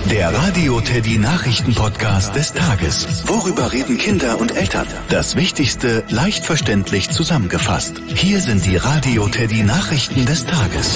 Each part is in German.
Der Radio Teddy Nachrichten-Podcast des Tages. Worüber reden Kinder und Eltern? Das Wichtigste leicht verständlich zusammengefasst. Hier sind die Radio Teddy Nachrichten des Tages.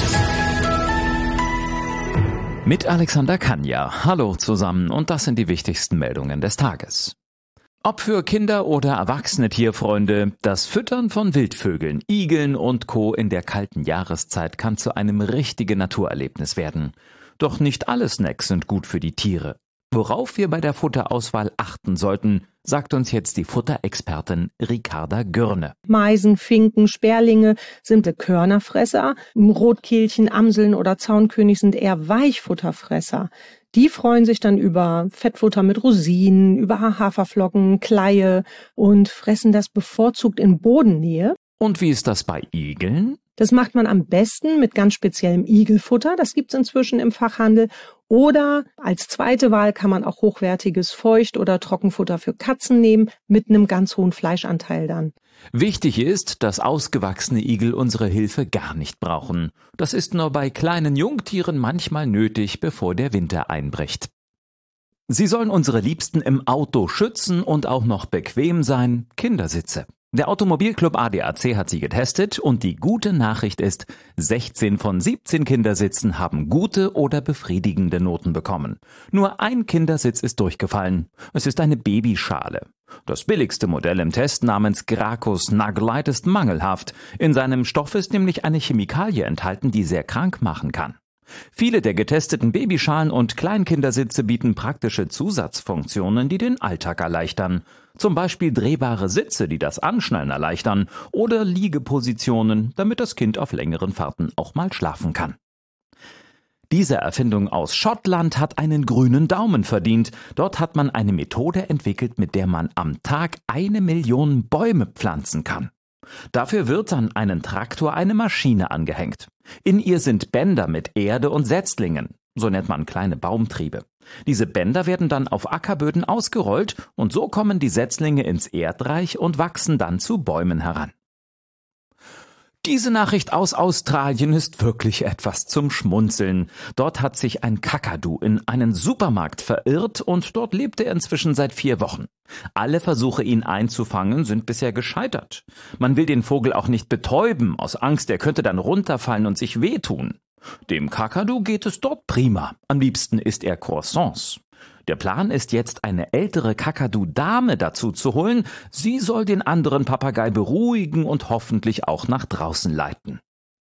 Mit Alexander Kanja. Hallo zusammen und das sind die wichtigsten Meldungen des Tages. Ob für Kinder oder erwachsene Tierfreunde, das Füttern von Wildvögeln, Igeln und Co. in der kalten Jahreszeit kann zu einem richtigen Naturerlebnis werden. Doch nicht alle Snacks sind gut für die Tiere. Worauf wir bei der Futterauswahl achten sollten, sagt uns jetzt die Futterexpertin Ricarda Gürne. Meisen, Finken, Sperlinge sind Körnerfresser. Rotkehlchen, Amseln oder Zaunkönig sind eher Weichfutterfresser. Die freuen sich dann über Fettfutter mit Rosinen, über Haferflocken, Kleie und fressen das bevorzugt in Bodennähe. Und wie ist das bei Igeln? Das macht man am besten mit ganz speziellem Igelfutter. Das gibt's inzwischen im Fachhandel. Oder als zweite Wahl kann man auch hochwertiges Feucht- oder Trockenfutter für Katzen nehmen, mit einem ganz hohen Fleischanteil dann. Wichtig ist, dass ausgewachsene Igel unsere Hilfe gar nicht brauchen. Das ist nur bei kleinen Jungtieren manchmal nötig, bevor der Winter einbricht. Sie sollen unsere Liebsten im Auto schützen und auch noch bequem sein, Kindersitze. Der Automobilclub ADAC hat sie getestet und die gute Nachricht ist, 16 von 17 Kindersitzen haben gute oder befriedigende Noten bekommen. Nur ein Kindersitz ist durchgefallen. Es ist eine Babyschale. Das billigste Modell im Test namens Graco Snug-Lite ist mangelhaft. In seinem Stoff ist nämlich eine Chemikalie enthalten, die sehr krank machen kann. Viele der getesteten Babyschalen und Kleinkindersitze bieten praktische Zusatzfunktionen, die den Alltag erleichtern. Zum Beispiel drehbare Sitze, die das Anschnallen erleichtern, oder Liegepositionen, damit das Kind auf längeren Fahrten auch mal schlafen kann. Diese Erfindung aus Schottland hat einen grünen Daumen verdient. Dort hat man eine Methode entwickelt, mit der man am Tag 1 Million Bäume pflanzen kann. Dafür wird an einen Traktor eine Maschine angehängt. In ihr sind Bänder mit Erde und Setzlingen, so nennt man kleine Baumtriebe. Diese Bänder werden dann auf Ackerböden ausgerollt und so kommen die Setzlinge ins Erdreich und wachsen dann zu Bäumen heran. Diese Nachricht aus Australien ist wirklich etwas zum Schmunzeln. Dort hat sich ein Kakadu in einen Supermarkt verirrt und dort lebt er inzwischen seit 4 Wochen. Alle Versuche, ihn einzufangen, sind bisher gescheitert. Man will den Vogel auch nicht betäuben, aus Angst, er könnte dann runterfallen und sich wehtun. Dem Kakadu geht es dort prima. Am liebsten isst er Croissants. Der Plan ist jetzt, eine ältere Kakadu-Dame dazu zu holen. Sie soll den anderen Papagei beruhigen und hoffentlich auch nach draußen leiten.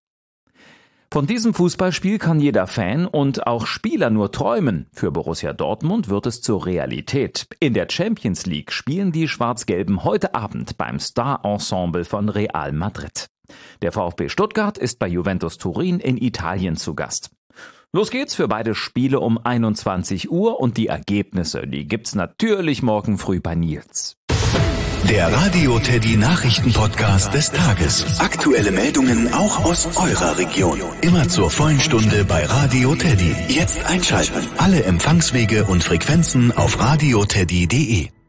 Von diesem Fußballspiel kann jeder Fan und auch Spieler nur träumen. Für Borussia Dortmund wird es zur Realität. In der Champions League spielen die Schwarz-Gelben heute Abend beim Star-Ensemble von Real Madrid. Der VfB Stuttgart ist bei Juventus Turin in Italien zu Gast. Los geht's für beide Spiele um 21 Uhr und die Ergebnisse, die gibt's natürlich morgen früh bei Nils. Der Radio Teddy Nachrichten-Podcast des Tages. Aktuelle Meldungen auch aus eurer Region. Immer zur vollen Stunde bei Radio Teddy. Jetzt einschalten. Alle Empfangswege und Frequenzen auf radioteddy.de.